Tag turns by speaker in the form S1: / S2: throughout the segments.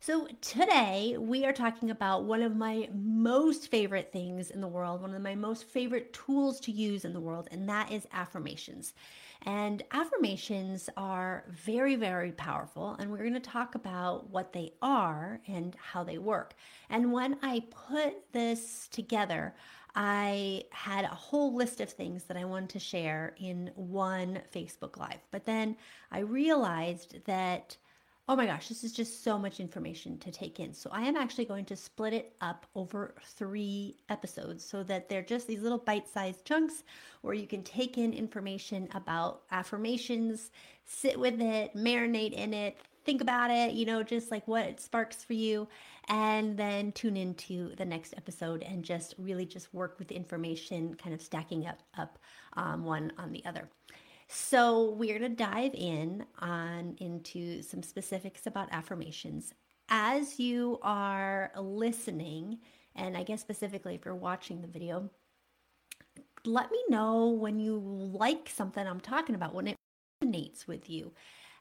S1: So, today we are talking about one of my most favorite things in the world, one of my most favorite tools to use in the world, and that is affirmations. And affirmations are very, very powerful, and we're going to talk about what they are and how they work. And when I put this together, I had a whole list of things that I wanted to share in one Facebook Live. But then I realized that oh my gosh, this is just so much information to take in. So I am actually going to split it up over 3 episodes so that they're just these little bite-sized chunks where you can take in information about affirmations, sit with it, marinate in it, think about it, just like what it sparks for you, and then tune into the next episode and just really just work with the information, kind of stacking up one on the other. So we're going to dive in on into some specifics about affirmations. As you are listening, and I guess specifically if you're watching the video, let me know when you like something I'm talking about, when it resonates with you.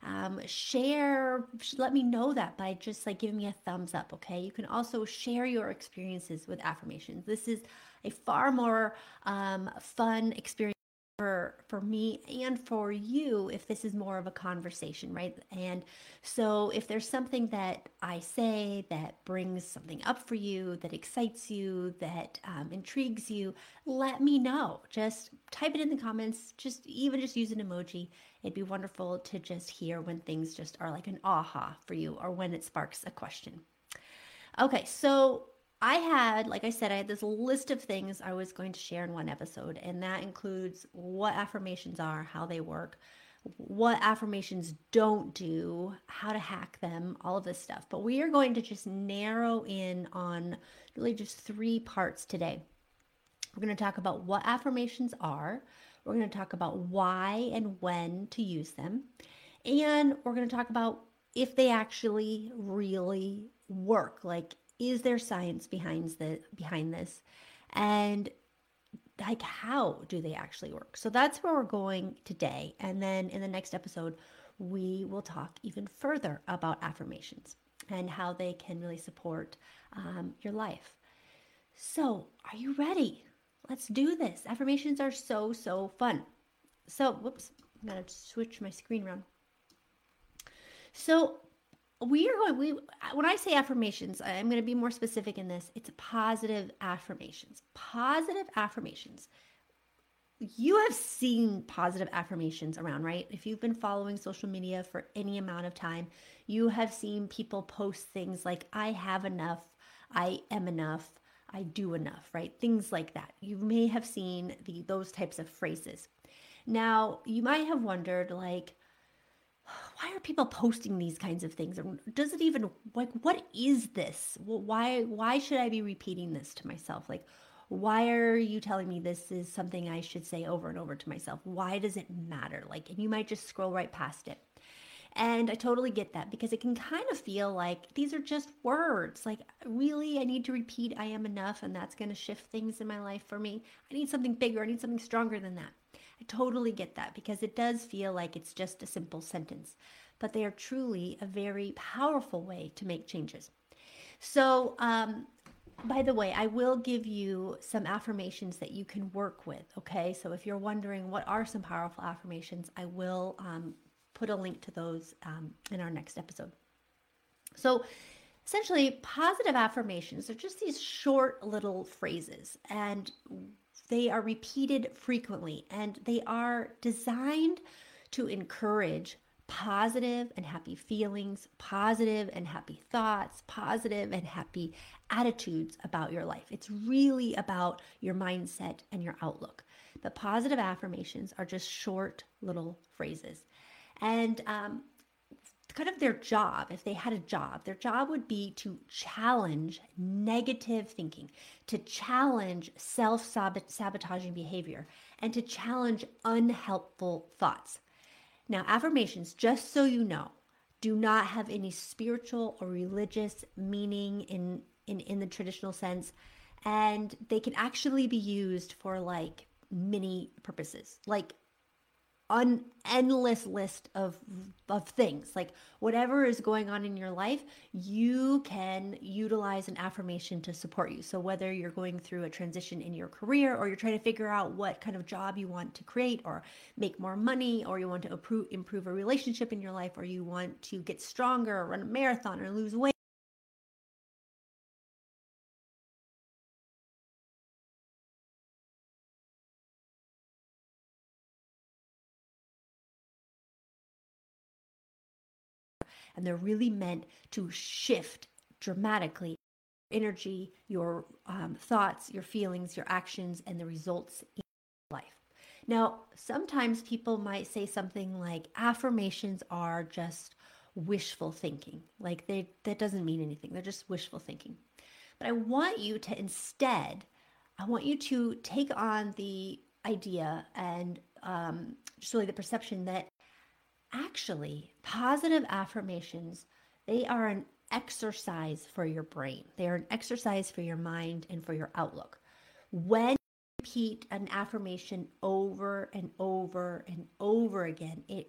S1: Share, let me know that by just like giving me a thumbs up, okay? You can also share your experiences with affirmations. This is a far more fun experience for me and for you if this is more of a conversation, right? And so if there's something that I say that brings something up for you, that excites you, that intrigues you, let me know. Just type it in the comments, just use an emoji. It'd be wonderful to just hear when things just are like an aha for you or when it sparks a question. Okay, so like I said, I had this list of things I was going to share in one episode, and that includes what affirmations are, how they work, what affirmations don't do, how to hack them, all of this stuff. But we are going to just narrow in on really just 3 parts today. We're going to talk about what affirmations are, we're going to talk about why and when to use them, and we're going to talk about if they actually really work. Like, is there science behind this? And like, how do they actually work? So that's where we're going today. And then in the next episode, we will talk even further about affirmations and how they can really support your life. So, are you ready? Let's do this. Affirmations are so, so fun. So, whoops, I'm going to switch my screen around. So, when I say affirmations, I'm going to be more specific in this. It's positive affirmations. Positive affirmations. You have seen positive affirmations around, right? If you've been following social media for any amount of time, you have seen people post things like, I have enough, I am enough, I do enough, right? Things like that. You may have seen those types of phrases. Now, you might have wondered, like, why are people posting these kinds of things? Or does it even, like, what is this? Why should I be repeating this to myself? Like, why are you telling me this is something I should say over and over to myself? Why does it matter? Like, and you might just scroll right past it. And I totally get that because it can kind of feel like these are just words. Like, really, I need to repeat I am enough, and that's going to shift things in my life for me. I need something bigger. I need something stronger than that. I totally get that because it does feel like it's just a simple sentence, but they are truly a very powerful way to make changes. So, by the way, I will give you some affirmations that you can work with. Okay. So, if you're wondering what are some powerful affirmations, I will put a link to those in our next episode. So, essentially, positive affirmations are just these short little phrases, and they are repeated frequently, and they are designed to encourage positive and happy feelings, positive and happy thoughts, positive and happy attitudes about your life. It's really about your mindset and your outlook. But positive affirmations are just short little phrases. And kind of their job, if they had a job, their job would be to challenge negative thinking, to challenge self sabotaging behavior, and to challenge unhelpful thoughts. Now, affirmations, just so you know, do not have any spiritual or religious meaning in the traditional sense. And they can actually be used for like many purposes. Like, endless list of things. Like whatever is going on in your life, you can utilize an affirmation to support you. So whether you're going through a transition in your career, or you're trying to figure out what kind of job you want to create or make more money, or you want to improve a relationship in your life, or you want to get stronger or run a marathon or lose weight, and they're really meant to shift dramatically energy, your thoughts, your feelings, your actions, and the results in life. Now, sometimes people might say something like affirmations are just wishful thinking. Like that doesn't mean anything. They're just wishful thinking. But I want you to instead, I want you to take on the idea and just really the perception that actually positive affirmations, they are an exercise for your brain. They are an exercise for your mind and for your outlook. When you repeat an affirmation over and over and over again, it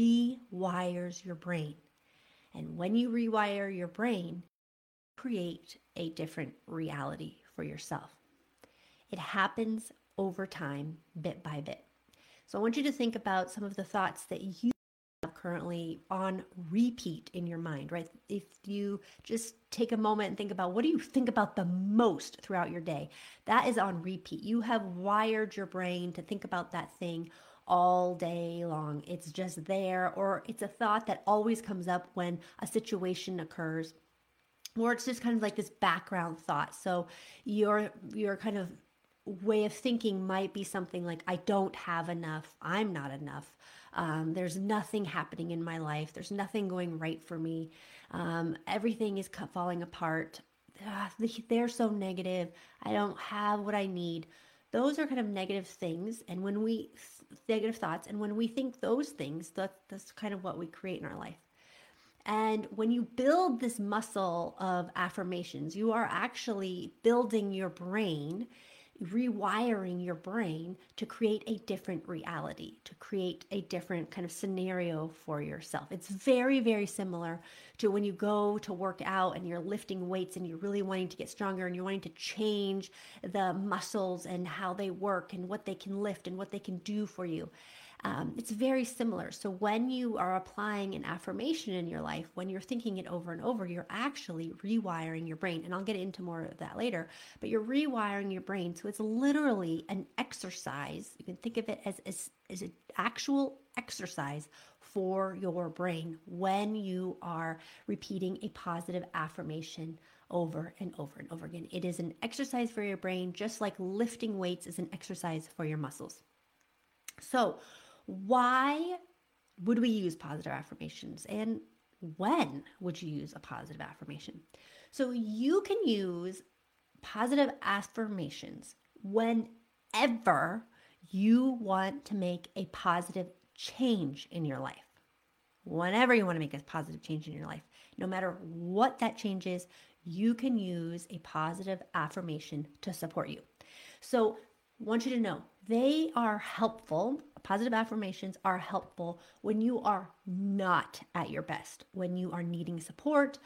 S1: rewires your brain. And when you rewire your brain, create a different reality for yourself. It happens over time, bit by bit. So I want you to think about some of the thoughts that you currently on repeat in your mind, right? If you just take a moment and think about what do you think about the most throughout your day, that is on repeat. You have wired your brain to think about that thing all day long. It's just there, or it's a thought that always comes up when a situation occurs, or it's just kind of like this background thought. So your kind of way of thinking might be something like, I don't have enough, I'm not enough, there's nothing happening in my life, there's nothing going right for me, everything is falling apart, they're so negative, I don't have what I need. Those are kind of negative things, and when we negative thoughts, and when we think those things, that's kind of what we create in our life. And when you build this muscle of affirmations, you are actually building your brain, rewiring your brain to create a different reality, to create a different kind of scenario for yourself. It's very, very similar to when you go to work out and you're lifting weights and you're really wanting to get stronger and you're wanting to change the muscles and how they work and what they can lift and what they can do for you. It's very similar. So when you are applying an affirmation in your life, when you're thinking it over and over, you're actually rewiring your brain. And I'll get into more of that later, but you're rewiring your brain. So it's literally an exercise. You can think of it as an actual exercise for your brain when you are repeating a positive affirmation over and over and over again. It is an exercise for your brain, just like lifting weights is an exercise for your muscles. So why would we use positive affirmations, and when would you use a positive affirmation? So you can use positive affirmations whenever you want to make a positive change in your life. Whenever you want to make a positive change in your life, no matter what that change is, you can use a positive affirmation to support you. So I want you to know they are helpful. Positive affirmations are helpful when you are not at your best, when you are needing support,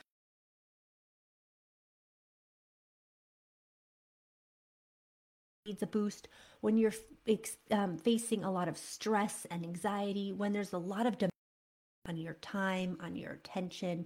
S1: needs a boost, when you're facing a lot of stress and anxiety, when there's a lot of demand on your time, on your attention,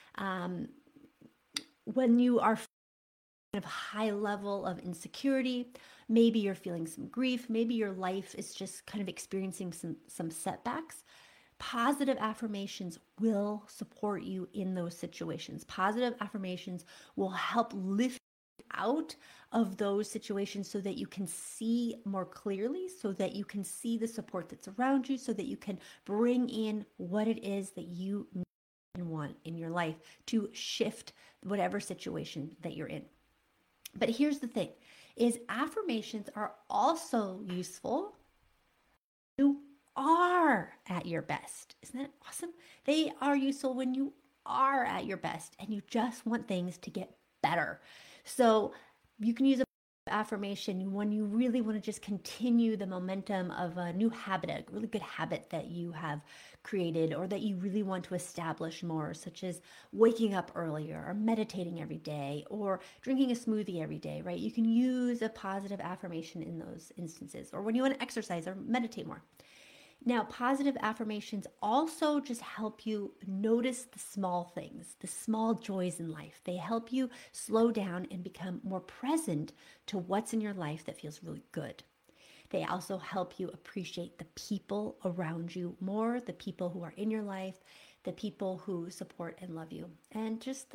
S1: when you are kind of high level of insecurity, maybe you're feeling some grief, maybe your life is just kind of experiencing some setbacks. Positive affirmations will support you in those situations. Positive affirmations will help lift out of those situations so that you can see more clearly, so that you can see the support that's around you, so that you can bring in what it is that you want in your life to shift whatever situation that you're in. But here's the thing, is affirmations are also useful when you are at your best. Isn't that awesome? They are useful when you are at your best and you just want things to get better. So you can use affirmation when you really want to just continue the momentum of a new habit, a really good habit that you have created or that you really want to establish more, such as waking up earlier or meditating every day or drinking a smoothie every day, right? You can use a positive affirmation in those instances, or when you want to exercise or meditate more. Now, positive affirmations also just help you notice the small things, the small joys in life. They help you slow down and become more present to what's in your life that feels really good. They also help you appreciate the people around you more, the people who are in your life, the people who support and love you, and just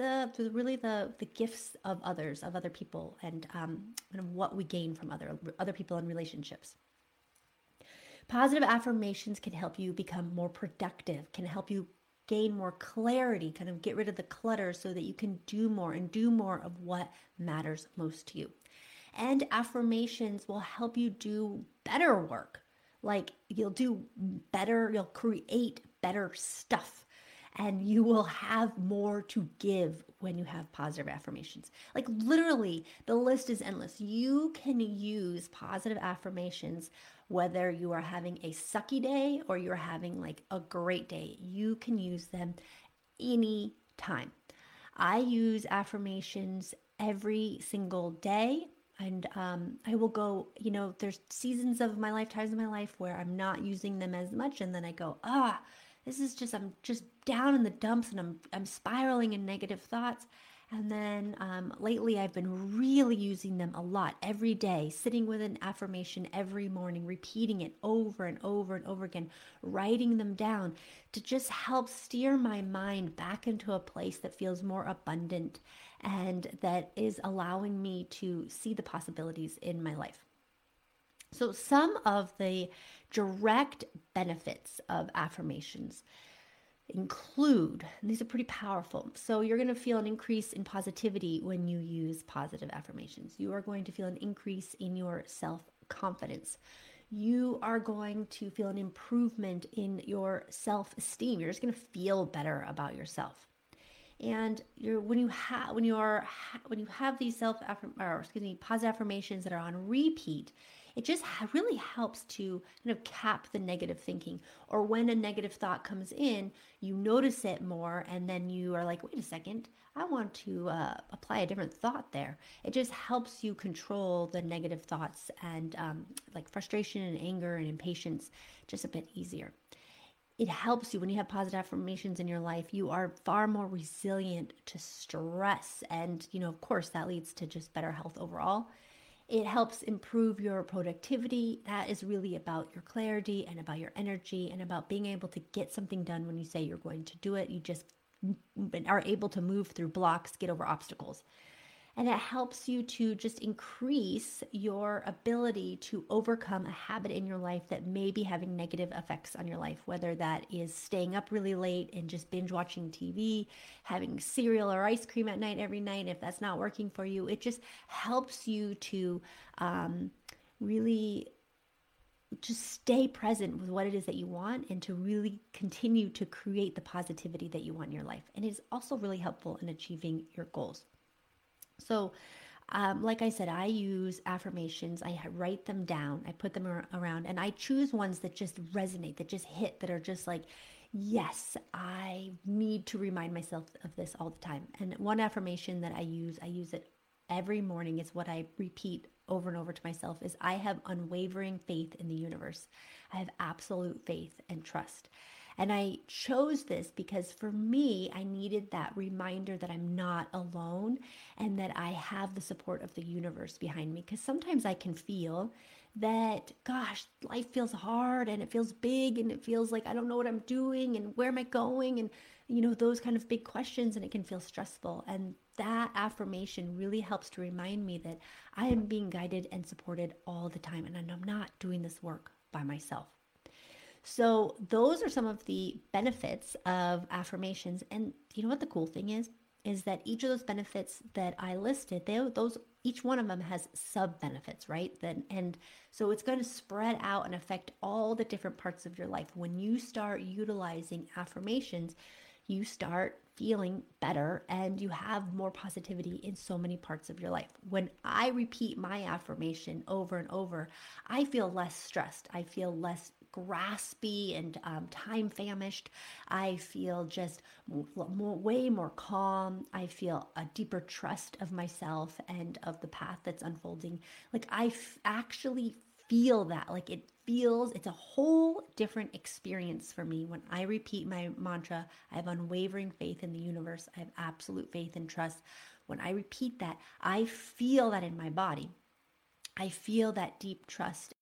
S1: the gifts of others, of other people, and what we gain from other people and relationships. Positive affirmations can help you become more productive, can help you gain more clarity, kind of get rid of the clutter so that you can do more and do more of what matters most to you. And affirmations will help you do better work. Like you'll do better, you'll create better stuff, and you will have more to give when you have positive affirmations. Like literally, the list is endless. You can use positive affirmations whether you are having a sucky day or you're having like a great day. You can use them any time. I use affirmations every single day. And I will go, there's seasons of my life, times in my life where I'm not using them as much. And then I go, I'm just down in the dumps and I'm spiraling in negative thoughts. And then lately I've been really using them a lot every day, sitting with an affirmation every morning, repeating it over and over and over again, writing them down to just help steer my mind back into a place that feels more abundant and that is allowing me to see the possibilities in my life. So some of the direct benefits of affirmations include, and these are pretty powerful. So you're going to feel an increase in positivity when you use positive affirmations. You are going to feel an increase in your self-confidence. You are going to feel an improvement in your self-esteem. You're just going to feel better about yourself. And when you have these positive affirmations that are on repeat, it just really helps to kind of cap the negative thinking. Or when a negative thought comes in, you notice it more, and then you are like, wait a second, I want to apply a different thought there. It just helps you control the negative thoughts and like frustration and anger and impatience just a bit easier. It helps you when you have positive affirmations in your life. You are far more resilient to stress. And, of course, that leads to just better health overall. It helps improve your productivity. That is really about your clarity and about your energy and about being able to get something done when you say you're going to do it. You just are able to move through blocks, get over obstacles. And it helps you to just increase your ability to overcome a habit in your life that may be having negative effects on your life, whether that is staying up really late and just binge watching TV, having cereal or ice cream at night every night. If that's not working for you, it just helps you to really just stay present with what it is that you want and to really continue to create the positivity that you want in your life. And it is also really helpful in achieving your goals. So, like I said, I use affirmations. I write them down. I put them around, and I choose ones that just resonate, that just hit, that are just like, yes, I need to remind myself of this all the time. And one affirmation that I use it every morning. It's what I repeat over and over to myself is I have unwavering faith in the universe. I have absolute faith and trust. And I chose this because for me, I needed that reminder that I'm not alone and that I have the support of the universe behind me. Because sometimes I can feel that, gosh, life feels hard and it feels big and it feels like I don't know what I'm doing and where am I going and, those kind of big questions, and it can feel stressful. And that affirmation really helps to remind me that I am being guided and supported all the time and I'm not doing this work by myself. So those are some of the benefits of affirmations. And you know what the cool thing is that each of those benefits that I listed, each one of them has sub benefits, right? And so it's going to spread out and affect all the different parts of your life. When you start utilizing affirmations, you start feeling better and you have more positivity in so many parts of your life. When I repeat my affirmation over and over, I feel less stressed. I feel less graspy and time famished. I feel just way more calm. I feel a deeper trust of myself and of the path that's unfolding. Like actually feel that. Like it's a whole different experience for me when I repeat my mantra. I have unwavering faith in the universe. I have absolute faith and trust. When I repeat that, I feel that in my body. I feel that deep trust.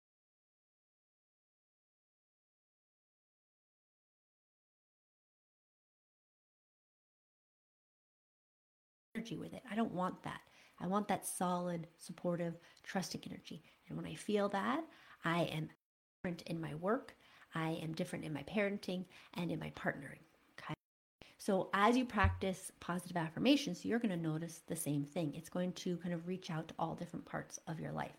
S1: Energy with it. I don't want that. I want that solid, supportive, trusting energy. And when I feel that, I am different in my work. I am different in my parenting and in my partnering. Okay. So as you practice positive affirmations, you're going to notice the same thing. It's going to kind of reach out to all different parts of your life.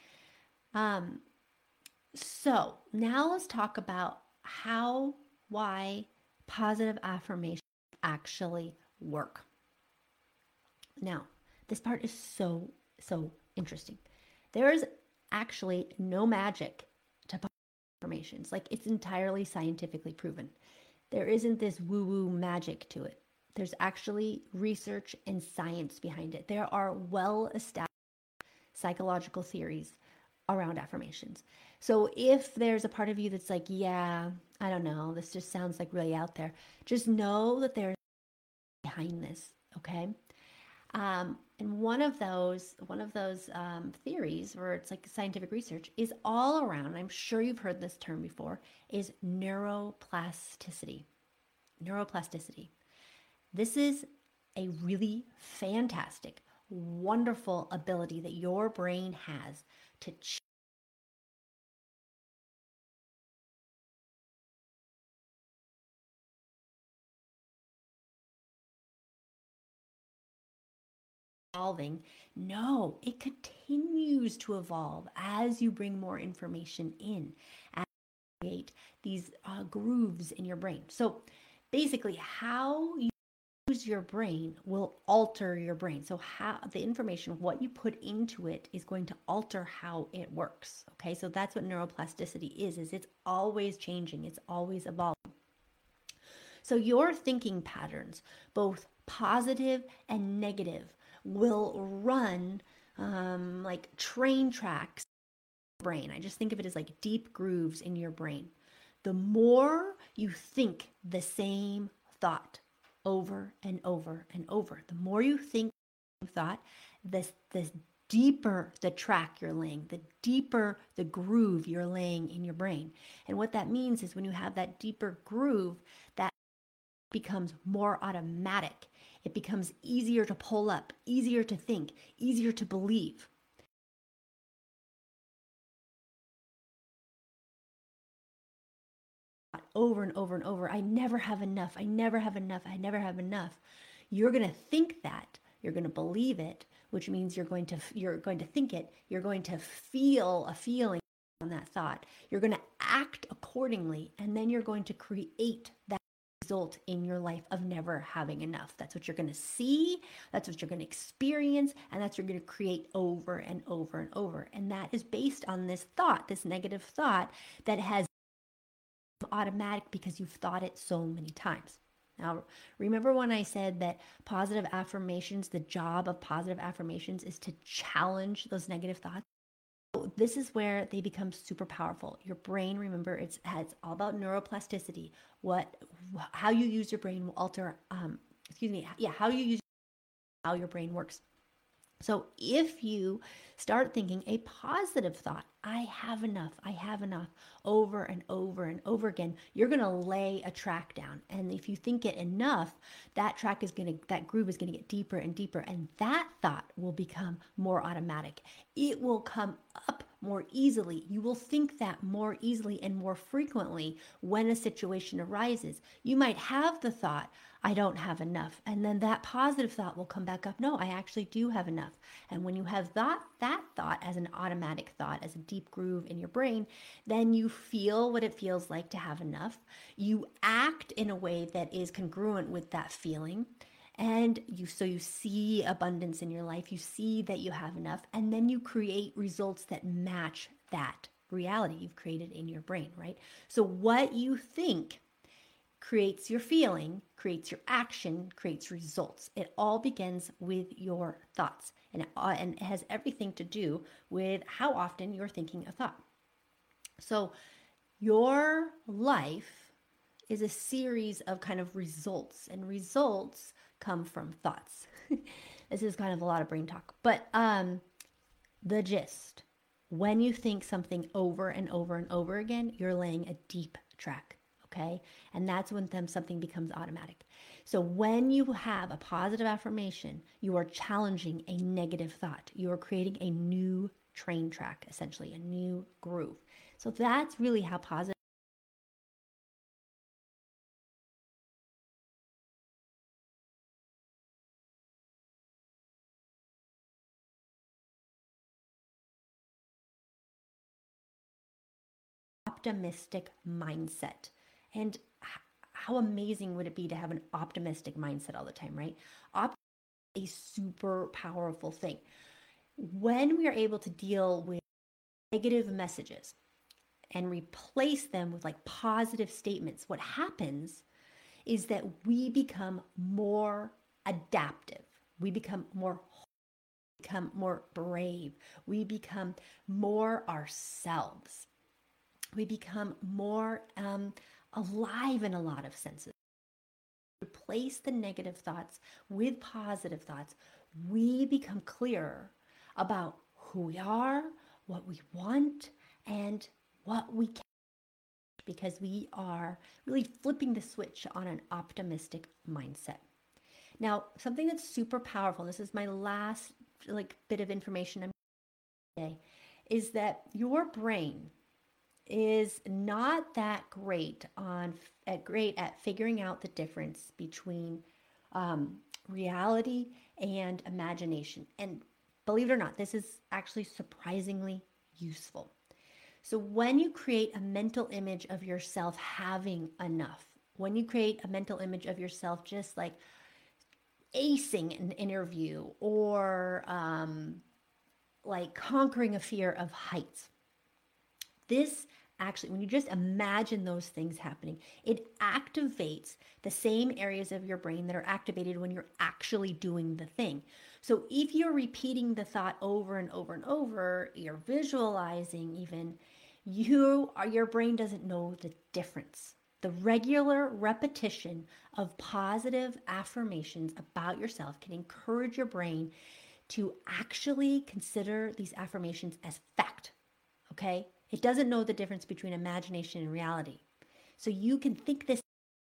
S1: So now let's talk about why positive affirmations actually work. Now, this part is so interesting. There's actually no magic to affirmations. Like, it's entirely scientifically proven. There isn't this woo-woo magic to it. There's actually research and science behind it. There are well-established psychological theories around affirmations. So if there's a part of you that's like, yeah, I don't know, this just sounds like really out there, just know that there's behind this, okay? And one of those theories, where it's like scientific research, is all around. I'm sure you've heard this term before. Is neuroplasticity. Neuroplasticity. This is a really fantastic, wonderful ability that your brain has to evolving. No, it continues to evolve as you bring more information in, as you create these grooves in your brain. So basically, how you use your brain will alter your brain. So how the information, what you put into it, is going to alter how it works. Okay, so that's what neuroplasticity is it's always changing, it's always evolving. So your thinking patterns, both positive and negative, will run like train tracks in your brain. I just think of it as like deep grooves in your brain. The more you think the same thought over and over and over, the more you think the same thought, this deeper the track you're laying, the deeper the groove you're laying in your brain. And what that means is when you have that deeper groove, that becomes more automatic. It becomes easier to pull up, easier to think, easier to believe. Over and over and over, I never have enough, I never have enough, I never have enough. You're going to think that, you're going to believe it, which means you're going to think it, you're going to feel a feeling on that thought. You're going to act accordingly, and then you're going to create that result in your life of never having enough. That's what you're going to see, that's what you're going to experience, and that's what you're going to create over and over and over. And that is based on this thought, this negative thought that has automatic because you've thought it so many times. Now, remember when I said that positive affirmations, the job of positive affirmations is to challenge those negative thoughts? So this is where they become super powerful. Your brain, remember, it's all about neuroplasticity. How you use your brain will alter, how your brain works. So if you start thinking a positive thought, I have enough, over and over and over again, you're going to lay a track down. And if you think it enough, that groove is going to get deeper and deeper. And that thought will become more automatic. It will come up more easily. You will think that more easily and more frequently when a situation arises. You might have the thought, I don't have enough. And then that positive thought will come back up. No, I actually do have enough. And when you have that thought as an automatic thought, as a deep groove in your brain, then you feel what it feels like to have enough. You act in a way that is congruent with that feeling. And you see abundance in your life, you see that you have enough, and then you create results that match that reality you've created in your brain, right? So what you think creates your feeling, creates your action, creates results. It all begins with your thoughts, and it has everything to do with how often you're thinking a thought. So your life is a series of kind of results, and results come from thoughts. This is kind of a lot of brain talk, but the gist: when you think something over and over and over again, you're laying a deep track. Okay, and that's when something becomes automatic. So when you have a positive affirmation, you are challenging a negative thought. You are creating a new train track, essentially a new groove. So that's really how positive optimistic mindset. And how amazing would it be to have an optimistic mindset all the time, right? A super powerful thing. When we are able to deal with negative messages and replace them with like positive statements, what happens is that we become more adaptive. We become more brave. We become more ourselves. We become more alive in a lot of senses. Replace the negative thoughts with positive thoughts. We become clearer about who we are, what we want, and what we can, because we are really flipping the switch on an optimistic mindset. Now, something that's super powerful, this is my last bit of information I'm today, is that your brain is not that great at figuring out the difference between reality and imagination. And believe it or not, this is actually surprisingly useful. So when you create a mental image of yourself having enough, when you create a mental image of yourself just like acing an interview, or like conquering a fear of heights, this actually, when you just imagine those things happening, it activates the same areas of your brain that are activated when you're actually doing the thing. So if you're repeating the thought over and over and over, you're visualizing even, your brain doesn't know the difference. The regular repetition of positive affirmations about yourself can encourage your brain to actually consider these affirmations as fact. Okay? It doesn't know the difference between imagination and reality. So you can think this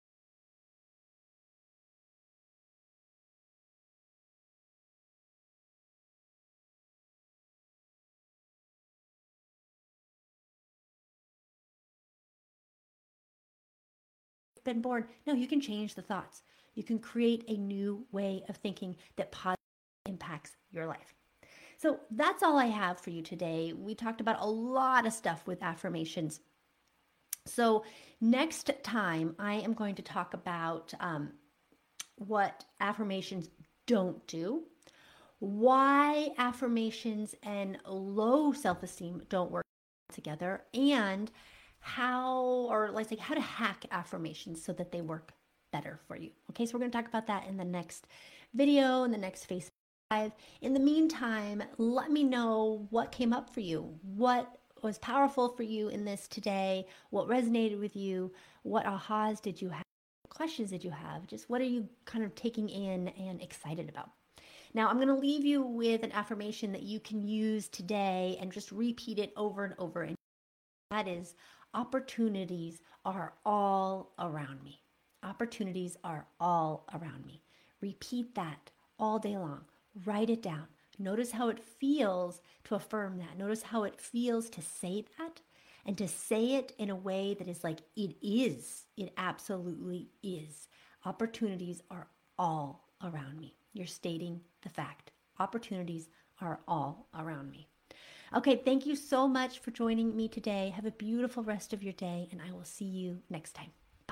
S1: been born. No, you can change the thoughts. You can create a new way of thinking that positively impacts your life. So that's all I have for you today. We talked about a lot of stuff with affirmations. So next time, I am going to talk about what affirmations don't do, why affirmations and low self-esteem don't work together, and how to hack affirmations so that they work better for you. Okay, so we're going to talk about that in the next video, in the next Facebook Live. In the meantime, let me know what came up for you, what was powerful for you in this today, what resonated with you, what ahas did you have, what questions did you have, just what are you kind of taking in and excited about. Now, I'm going to leave you with an affirmation that you can use today and just repeat it over and over. And that is, opportunities are all around me. Opportunities are all around me. Repeat that all day long. Write it down. Notice how it feels to affirm that. Notice how it feels to say that, and to say it in a way that is like, it is. It absolutely is. Opportunities are all around me. You're stating the fact. Opportunities are all around me. Okay, thank you so much for joining me today. Have a beautiful rest of your day, and I will see you next time. Bye.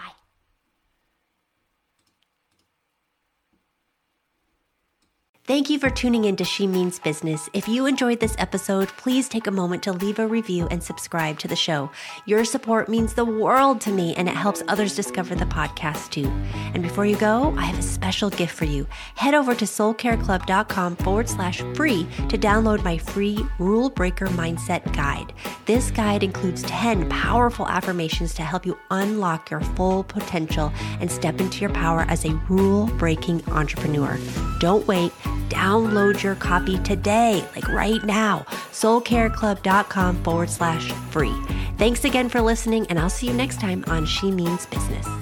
S1: Thank you for tuning in to She Means Business. If you enjoyed this episode, please take a moment to leave a review and subscribe to the show. Your support means the world to me, and it helps others discover the podcast too. And before you go, I have a special gift for you. Head over to soulcareclub.com/free to download my free Rule Breaker Mindset Guide. This guide includes 10 powerful affirmations to help you unlock your full potential and step into your power as a rule-breaking entrepreneur. Don't wait. Download your copy today, like right now, soulcareclub.com/free. Thanks again for listening, and I'll see you next time on She Means Business.